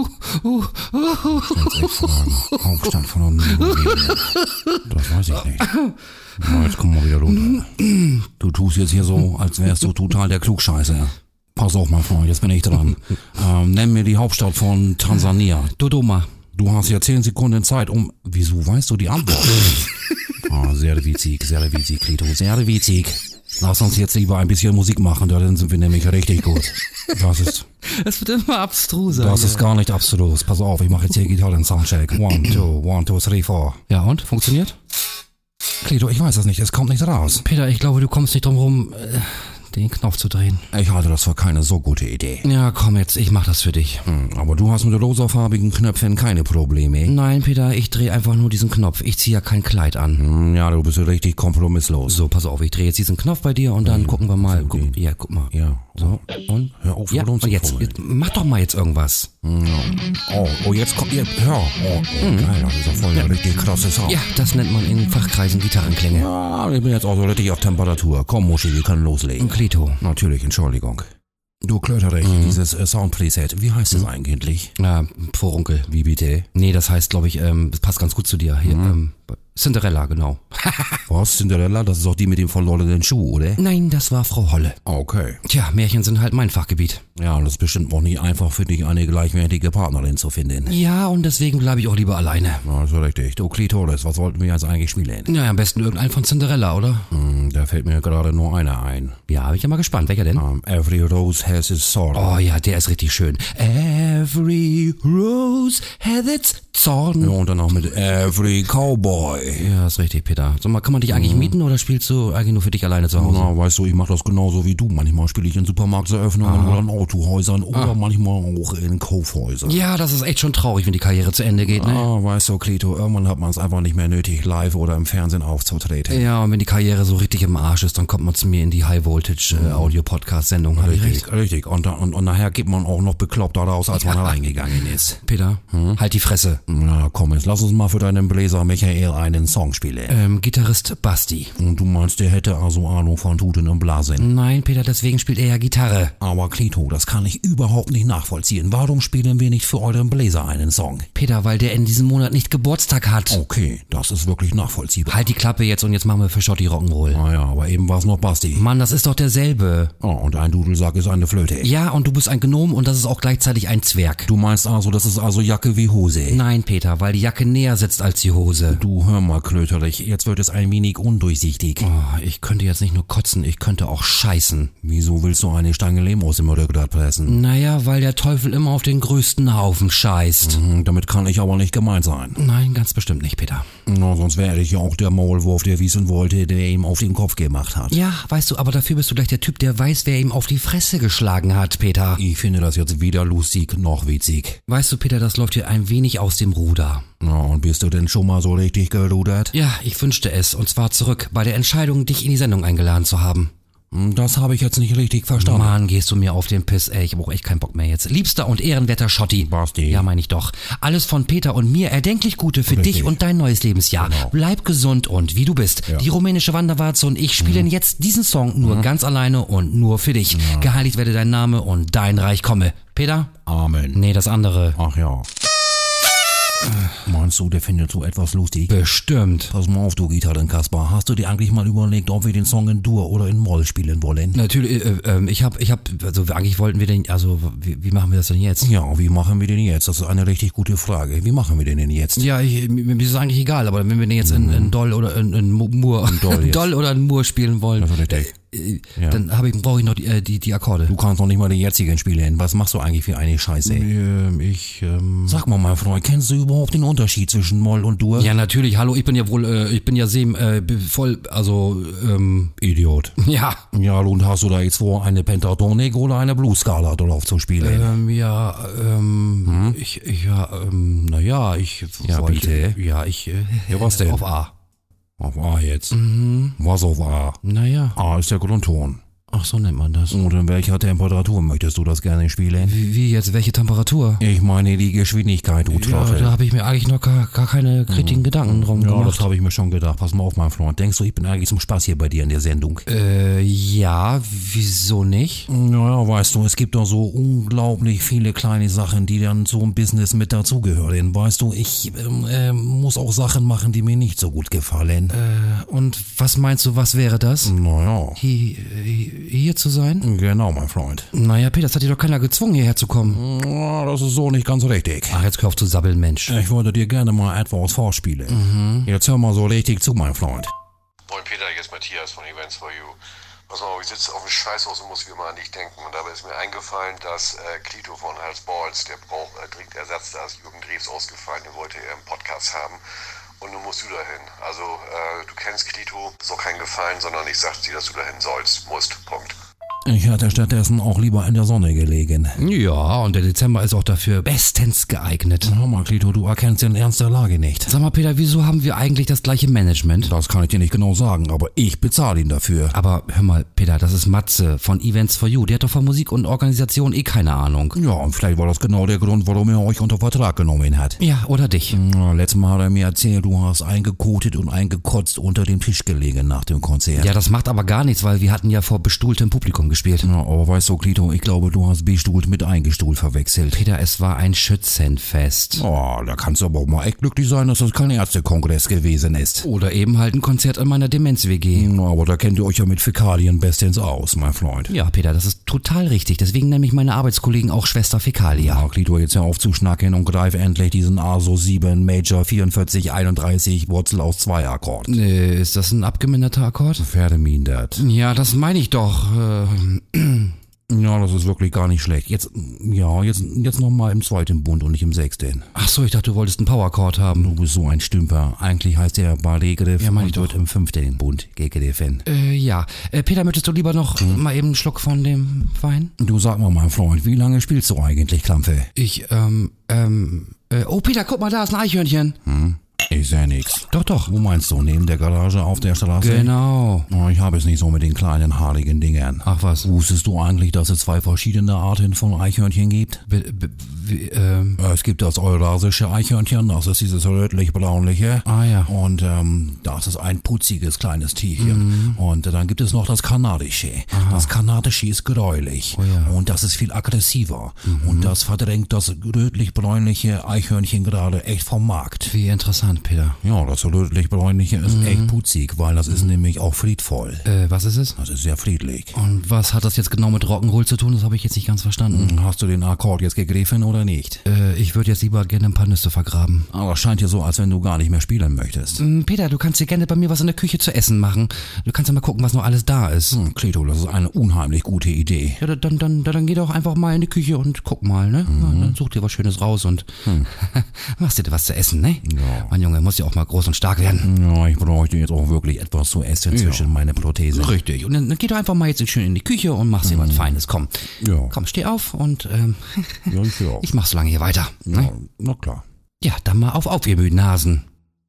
Stellst echt Fragen. Hauptstadt von Rumänien. Das weiß ich nicht. Na, jetzt komm mal wieder runter. Du tust jetzt hier so, als wärst du total der Klugscheißer. Pass auf, mein Freund, jetzt bin ich dran. Nenn mir die Hauptstadt von Tansania. Dodoma. Du hast ja 10 Sekunden Zeit, Wieso weißt du die Antwort? Sehr witzig, Clito, sehr witzig. Lass uns jetzt lieber ein bisschen Musik machen, dann sind wir nämlich richtig gut. Es wird immer abstruser. Das ist gar nicht abstrus. Pass auf, ich mache jetzt hier Gitarren-Soundcheck. 1, 2, 3, 4. Ja, und? Funktioniert? Clito, ich weiß es nicht, es kommt nicht raus. Peter, ich glaube, du kommst nicht drum rum, den Knopf zu drehen. Ich halte das für keine so gute Idee. Ja, komm jetzt, ich mach das für dich. Aber du hast mit rosafarbigen Knöpfen keine Probleme. Nein, Peter, ich drehe einfach nur diesen Knopf. Ich ziehe ja kein Kleid an. Ja, du bist richtig kompromisslos. So, pass auf, ich drehe jetzt diesen Knopf bei dir und dann gucken wir mal. Guck mal. Ja. So, und? Hör auf, ja, und jetzt, mach doch mal jetzt irgendwas. Jetzt kommt ihr. Hör. Geil, das ist ja voll ein richtig krasses Sound. Ja, das nennt man in Fachkreisen Gitarrenklänge. Ja, ich bin jetzt auch so richtig auf Temperatur. Komm, Muschi, wir können loslegen. Clito. Natürlich, Entschuldigung. Du Klöterich, dieses Soundpreset, wie heißt es eigentlich? Vorunkel. Wie bitte? Nee, das heißt, glaube ich, das passt ganz gut zu dir. Hier, Cinderella, genau. Was, Cinderella? Das ist doch die mit dem verlorenen Schuh, oder? Nein, das war Frau Holle. Okay. Tja, Märchen sind halt mein Fachgebiet. Ja, und das ist bestimmt auch nicht einfach für dich, eine gleichwertige Partnerin zu finden. Ja, und deswegen bleibe ich auch lieber alleine. Ja, das ist richtig. Du Klitoris, was wollten wir jetzt eigentlich spielen? Ja, am besten irgendeinen von Cinderella, oder? Da fällt mir gerade nur einer ein. Ja, bin ich ja mal gespannt. Welcher denn? Every Rose has its thorn. Oh ja, der ist richtig schön. Every rose has its thorn. Ja, und dann auch mit Every Cowboy. Ja, ist richtig, Peter. Sag mal, kann man dich eigentlich mieten oder spielst du eigentlich nur für dich alleine zu Hause? Na, weißt du, ich mache das genauso wie du. Manchmal spiele ich in Supermarktseröffnungen oder in Autohäusern oder manchmal auch in Kaufhäusern. Ja, das ist echt schon traurig, wenn die Karriere zu Ende geht, ne? Weißt du, Clito, irgendwann hat man es einfach nicht mehr nötig, live oder im Fernsehen aufzutreten. Ja, und wenn die Karriere so richtig im Arsch ist, dann kommt man zu mir in die High-Voltage-Audio-Podcast-Sendung. Richtig. Und nachher geht man auch noch bekloppter raus, als man reingegangen ist. Peter, halt die Fresse. Na komm, jetzt lass uns mal für deinen Bläser Michael einen Song spielen. Gitarrist Basti. Und du meinst, der hätte also Ahnung von Tuten und Blasen? Nein, Peter, deswegen spielt er ja Gitarre. Aber Clito, das kann ich überhaupt nicht nachvollziehen. Warum spielen wir nicht für euren Bläser einen Song? Peter, weil der in diesem Monat nicht Geburtstag hat. Okay, das ist wirklich nachvollziehbar. Halt die Klappe jetzt und jetzt machen wir für Schotti Rock'n'Roll. Naja, aber eben war's noch Basti. Mann, das ist doch derselbe. Oh, und ein Dudelsack ist eine Flöte. Ja, und du bist ein Gnom und das ist auch gleichzeitig ein Zwerg. Du meinst also, das ist also Jacke wie Hose? Nein, Peter, weil die Jacke näher sitzt als die Hose. Du, hör mal, Klöterlich, jetzt wird es ein wenig undurchsichtig. Oh, ich könnte jetzt nicht nur kotzen, ich könnte auch scheißen. Wieso willst du eine Stange Lehm aus dem Rückgrat pressen? Naja, weil der Teufel immer auf den größten Haufen scheißt. Damit kann ich aber nicht gemeint sein. Nein, ganz bestimmt nicht, Peter. Na, sonst wäre ich ja auch der Maulwurf, der wissen wollte, der ihm auf den Kopf gemacht hat. Ja, weißt du, aber dafür bist du gleich der Typ, der weiß, wer ihm auf die Fresse geschlagen hat, Peter. Ich finde das jetzt weder lustig noch witzig. Weißt du, Peter, das läuft hier ein wenig aus dem Ruder. Na, und bist du denn schon mal so richtig gerudert? Ja, ich wünschte es, und zwar zurück, bei der Entscheidung, dich in die Sendung eingeladen zu haben. Das habe ich jetzt nicht richtig verstanden. Mann, gehst du mir auf den Piss, ey, ich hab auch echt keinen Bock mehr jetzt. Liebster und ehrenwerter Schotti. Basti. Ja, meine ich doch. Alles von Peter und mir, erdenklich Gute für Richtig. dich und dein neues Lebensjahr. Genau. Bleib gesund und wie du bist. Ja. Die rumänische Wanderwarze und ich spielen jetzt diesen Song nur ganz alleine und nur für dich. Geheiligt werde dein Name und dein Reich komme. Peter? Amen. Nee, das andere. Ach ja. Meinst du, der findet so etwas lustig? Bestimmt. Pass mal auf, du Gitarrenkasper. Hast du dir eigentlich mal überlegt, ob wir den Song in Dur oder in Moll spielen wollen? Natürlich, also eigentlich wollten wir den, also wie machen wir das denn jetzt? Ja, wie machen wir den jetzt? Das ist eine richtig gute Frage. Wie machen wir den denn jetzt? Ja, mir ist es eigentlich egal, aber wenn wir den jetzt in Doll oder in Mur, Doll jetzt. Doll oder in Mur spielen wollen, Das ist richtig. Ja. dann brauche ich noch die Akkorde. Du kannst doch nicht mal den jetzigen spielen. Was machst du eigentlich für eine Scheiße? Sag mal, mein Freund, kennst du überhaupt den Unterschied zwischen Moll und Dur? Ja, natürlich. Hallo, ich bin ja Idiot. ja. Ja, und hast du da jetzt vor, eine Pentatonik oder eine Blues-Skala drauf zu spielen? Ja, wollte, bitte? ja, ich, Ja, was denn? auf A. Auf A jetzt. Was auf A? Naja. A ist der Grundton. Ach, so nennt man das. Und in welcher Temperatur möchtest du das gerne spielen? Wie jetzt, welche Temperatur? Ich meine die Geschwindigkeit, du Ja, Trottel. da habe ich mir eigentlich noch gar keine kritischen Gedanken drum Ja, gemacht. das habe ich mir schon gedacht. Pass mal auf, mein Freund. Denkst du, ich bin eigentlich zum Spaß hier bei dir in der Sendung? Ja, wieso nicht? Naja, weißt du, es gibt doch so unglaublich viele kleine Sachen, die dann zum Business mit dazugehören. Weißt du, ich muss auch Sachen machen, die mir nicht so gut gefallen. Und was meinst du, was wäre das? Naja, Hier zu sein? genau, mein Freund. Naja, Peter, das hat dir doch keiner gezwungen, hierher zu kommen. Ja, das ist so nicht ganz richtig. Ach, jetzt hör auf zu sabbeln, Mensch. Ich wollte dir gerne mal etwas vorspielen. Jetzt hör mal so richtig zu, mein Freund. Moin Peter, hier ist Matthias von Events for You. Pass mal auf, ich sitze auf dem Scheißhaus und muss wie immer an dich denken. Und dabei ist mir eingefallen, dass Clito von Hals Balls, der braucht dringend Ersatz, da ist Jürgen Drews ausgefallen, den wollte er im Podcast haben. Und nun musst du dahin. Also, du kennst Clito, ist auch kein Gefallen, sondern ich sag dir, dass du dahin sollst, musst, Punkt. Ich hätte stattdessen auch lieber in der Sonne gelegen. Ja, und der Dezember ist auch dafür bestens geeignet. Hör mal, Clito, du erkennst den Ernst der Lage nicht. Sag mal, Peter, wieso haben wir eigentlich das gleiche Management? Das kann ich dir nicht genau sagen, aber ich bezahle ihn dafür. Aber hör mal, Peter, das ist Matze von Events for You. Der hat doch von Musik und Organisation keine Ahnung. Ja, und vielleicht war das genau der Grund, warum er euch unter Vertrag genommen hat. Ja, oder dich. Na, letztes Mal hat er mir erzählt, du hast eingekotet und eingekotzt unter dem Tisch gelegen nach dem Konzert. Ja, das macht aber gar nichts, weil wir hatten ja vor bestuhltem Publikum gespielt. Ja, aber weißt du, Clito, ich glaube, du hast bestuhlt mit eingestuhlt verwechselt. Peter, es war ein Schützenfest. Oh, da kannst du aber auch mal echt glücklich sein, dass das kein Ärztekongress gewesen ist. Oder eben halt ein Konzert in meiner Demenz-WG. Na, aber da kennt ihr euch ja mit Fäkalien bestens aus, mein Freund. Ja, Peter, das ist total richtig. Deswegen nenne ich meine Arbeitskollegen auch Schwester Fäkalia. Ja, Clito, jetzt hör auf zu schnacken und greif endlich diesen ASO 7 Major 44 31 Wurzel aus 2 Akkord. Ist das ein abgeminderter Akkord? Vermindert. Ja, das meine ich doch. Ja, das ist wirklich gar nicht schlecht. Jetzt noch mal im zweiten Bund und nicht im sechsten. Ach so, ich dachte, du wolltest einen Powerchord haben. Du bist so ein Stümper. Eigentlich heißt der Barré-Griff Ja, mein und ich doch. wird im fünften Bund gegriffen. Ja. Peter, möchtest du lieber noch mal eben einen Schluck von dem Wein? Du sag mal, mein Freund, wie lange spielst du eigentlich Klampfe? Oh, Peter, guck mal, da ist ein Eichhörnchen. Ich seh nix. Doch. Wo meinst du? Neben der Garage auf der Straße? Genau. Oh, ich habe es nicht so mit den kleinen haarigen Dingern. Ach was. Wusstest du eigentlich, dass es 2 verschiedene Arten von Eichhörnchen gibt? Es gibt das eurasische Eichhörnchen, das ist dieses rötlich-braunliche. Ah ja. Und das ist ein putziges kleines Tierchen. Und dann gibt es noch das kanadische. Aha. Das kanadische ist gräulich. Oh ja. Und das ist viel aggressiver. Und das verdrängt das rötlich-bräunliche Eichhörnchen gerade echt vom Markt. Wie interessant, Peter. Ja, das rötlich-bräunliche ist echt putzig, weil das ist nämlich auch friedvoll. Was ist es? Das ist sehr friedlich. Und was hat das jetzt genau mit Rock'n'Roll zu tun? Das habe ich jetzt nicht ganz verstanden. Hast du den Akkord jetzt gegriffen oder nicht? Ich würde jetzt lieber gerne ein paar Nüsse vergraben. Aber scheint ja so, als wenn du gar nicht mehr spielen möchtest. Peter, du kannst dir gerne bei mir was in der Küche zu essen machen. Du kannst ja mal gucken, was noch alles da ist. Cleto, das ist eine unheimlich gute Idee. Ja, dann geh doch einfach mal in die Küche und guck mal, ne? Ja, dann such dir was Schönes raus und machst dir was zu essen, ne? Ja. Mein Junge, muss ja auch mal groß und stark werden. Ja, ich bräuchte jetzt auch wirklich etwas zu essen zwischen meine Prothese. Richtig. Und dann geh doch einfach mal jetzt schön in die Küche und machst dir was Feines. Komm. Ja. Komm, steh auf und Ja, ich auch. ich mach so lange hier weiter. Ja, Ne? na klar. Ja, dann mal auf, ihr müden Hasen.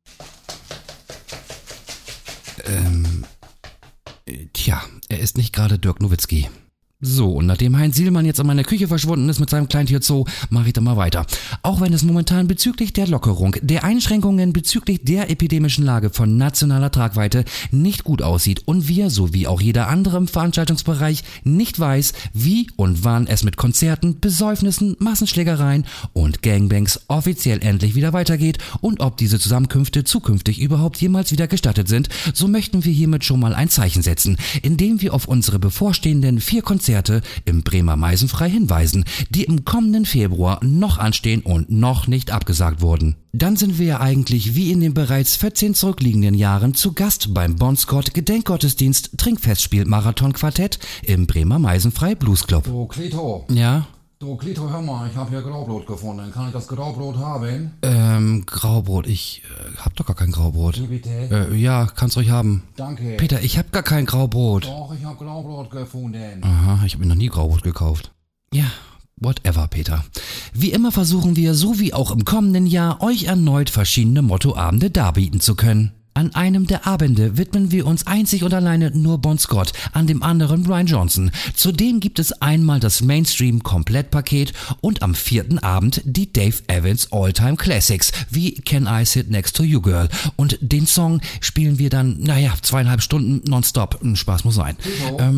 Tja, er ist nicht gerade Dirk Nowitzki. So, und nachdem Heinz Sielmann jetzt in meiner Küche verschwunden ist mit seinem Kleintier Zoo, mache ich dann mal weiter. Auch wenn es momentan bezüglich der Lockerung, der Einschränkungen bezüglich der epidemischen Lage von nationaler Tragweite nicht gut aussieht und wir, so wie auch jeder andere im Veranstaltungsbereich, nicht weiß, wie und wann es mit Konzerten, Besäufnissen, Massenschlägereien und Gangbangs offiziell endlich wieder weitergeht und ob diese Zusammenkünfte zukünftig überhaupt jemals wieder gestattet sind, so möchten wir hiermit schon mal ein Zeichen setzen, indem wir auf unsere bevorstehenden 4 Konzerte im Bremer Meisenfrei hinweisen, die im kommenden Februar noch anstehen und noch nicht abgesagt wurden. Dann sind wir ja eigentlich wie in den bereits 14 zurückliegenden Jahren zu Gast beim Bon Scott Gedenkgottesdienst Trinkfestspiel Marathon Quartett im Bremer Meisenfrei Blues Club. Du, Cleto. Ja? Du, Cleto, hör mal, ich habe hier Graubrot gefunden. Kann ich das Graubrot haben? Graubrot. Ich hab doch gar kein Graubrot. Wie bitte? Ja, kannst ruhig haben. Danke. Peter, ich hab gar kein Graubrot. Doch, ich habe Graubrot gefunden. Aha, ich habe mir noch nie Graubrot gekauft. Ja, whatever, Peter. Wie immer versuchen wir, so wie auch im kommenden Jahr, euch erneut verschiedene Mottoabende darbieten zu können. An einem der Abende widmen wir uns einzig und alleine nur Bon Scott, an dem anderen Brian Johnson. Zudem gibt es einmal das Mainstream-Komplettpaket und am 4. Abend die Dave Evans All-Time Classics, wie Can I Sit Next to You Girl. Und den Song spielen wir dann, 2,5 Stunden nonstop. Spaß muss sein.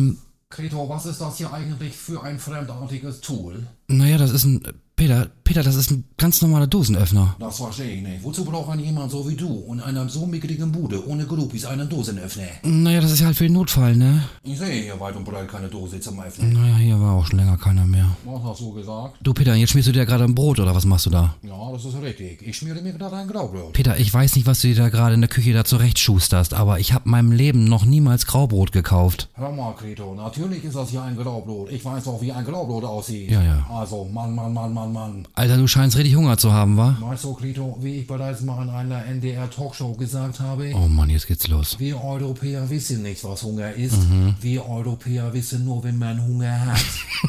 Cleto, was ist das hier eigentlich für ein fremdartiges Tool? Das ist ein... Peter, das ist ein ganz normaler Dosenöffner. Das verstehe ich nicht. Wozu braucht ein jemand so wie du und einer so mickrigen Bude ohne Groupies einen Dosenöffner? Das ist ja halt für den Notfall, ne? Ich sehe hier weit und breit keine Dose zum Öffnen. Hier war auch schon länger keiner mehr. Was hast du gesagt? Du, Peter, jetzt schmierst du dir gerade ein Brot, oder was machst du da? Ja, das ist richtig. Ich schmiere mir gerade ein Graubrot. Peter, ich weiß nicht, was du dir da gerade in der Küche da zurechtschusterst, aber ich habe in meinem Leben noch niemals Graubrot gekauft. Hör mal, Cleto, natürlich ist das hier ein Graubrot. Ich weiß auch, wie ein Graubrot aussieht. Ja. Also, Mann. Alter, du scheinst richtig Hunger zu haben, wa? Weißt du, Cleto, wie ich bereits mal in einer NDR-Talkshow gesagt habe? Oh Mann, jetzt geht's los. Wir Europäer wissen nicht, was Hunger ist. Wir Europäer wissen nur, wenn man Hunger hat.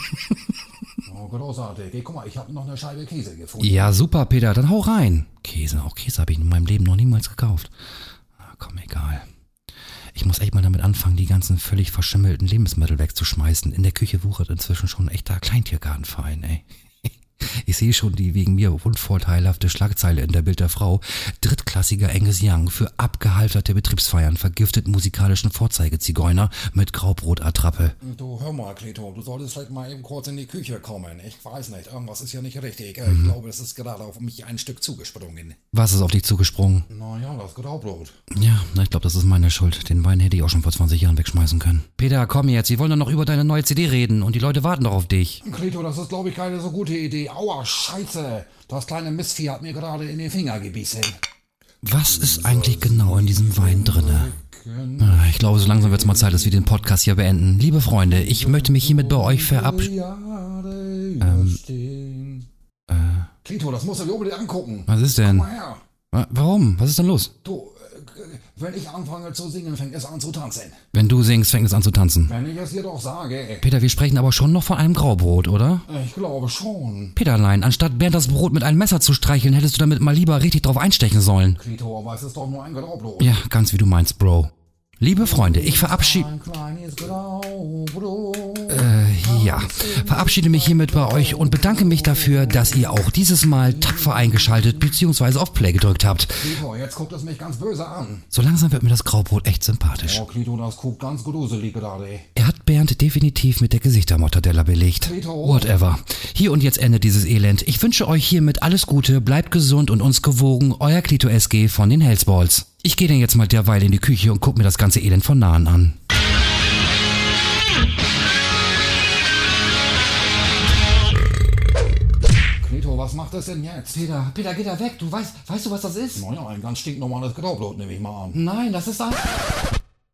Oh, großartig. Guck mal, ich habe noch eine Scheibe Käse gefunden. Ja, super, Peter, dann hau rein. Käse habe ich in meinem Leben noch niemals gekauft. Komm, egal. Ich muss echt mal damit anfangen, die ganzen völlig verschimmelten Lebensmittel wegzuschmeißen. In der Küche wuchert inzwischen schon ein echter Kleintiergartenverein, ey. Ich sehe schon die wegen mir unvorteilhafte Schlagzeile in der Bild der Frau. Drittklassiger Angus Young für abgehalfterte Betriebsfeiern vergiftet musikalischen Vorzeigezigeuner mit Graubrotattrappe. Du, hör mal, Cleto, du solltest vielleicht mal eben kurz in die Küche kommen. Ich weiß nicht, irgendwas ist ja nicht richtig. Ich glaube, es ist gerade auf mich ein Stück zugesprungen. Was ist auf dich zugesprungen? Naja, das Graubrot. Ja, ich glaube, das ist meine Schuld. Den Wein hätte ich auch schon vor 20 Jahren wegschmeißen können. Peter, komm jetzt, wir wollen doch noch über deine neue CD reden und die Leute warten doch auf dich. Cleto, das ist, glaube ich, keine so gute Idee. Aua, Scheiße. Das kleine Mistvieh hat mir gerade in den Finger gebissen. Was ist eigentlich genau in diesem Wein drinne? Ich glaube, so langsam wird es mal Zeit, dass wir den Podcast hier beenden. Liebe Freunde, ich möchte mich hiermit bei euch Cleto, das musst du dir unbedingt angucken. Was ist denn? Komm mal her. Warum? Was ist denn los? Du, Wenn ich anfange zu singen, fängt es an zu tanzen. Wenn du singst, fängt es an zu tanzen. Wenn ich es dir doch sage. Peter, wir sprechen aber schon noch von einem Graubrot, oder? Ich glaube schon. Peterlein, anstatt Bernd das Brot mit einem Messer zu streicheln, hättest du damit mal lieber richtig drauf einstechen sollen. Clito, aber es ist doch nur ein Graubrot. Ja, ganz wie du meinst, Bro. Liebe Freunde, ich verabschiede mich hiermit bei euch und bedanke mich dafür, dass ihr auch dieses Mal tapfer eingeschaltet bzw. auf Play gedrückt habt. Clito, jetzt guckt es mich ganz böse an. So langsam wird mir das Graubrot echt sympathisch. Oh, Clito, das guckt ganz gruselig gerade. Er hat Bernd definitiv mit der Gesichtermortadella belegt. Clito. Whatever. Hier und jetzt endet dieses Elend. Ich wünsche euch hiermit alles Gute, bleibt gesund und uns gewogen. Euer Clito SG von den Hellsballs. Ich gehe dann jetzt mal derweil in die Küche und guck mir das ganze Elend von nahen an. Clito, was macht das denn jetzt? Peter, geh da weg. Weißt du, was das ist? Naja, ein ganz stinknormales Graubrot, nehme ich mal an. Nein, das ist ein...